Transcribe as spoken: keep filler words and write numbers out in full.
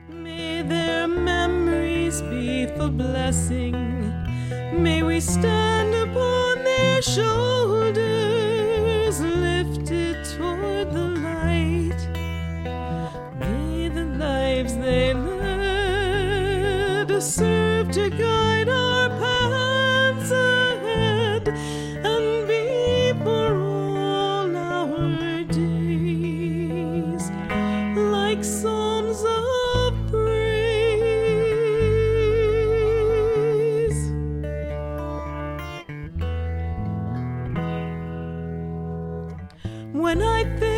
May their memories be for blessing. May we stand upon their shoulders, lifted toward the light. May the lives they led serve to guide our paths ahead and be for all our days like psalms of praise. When I think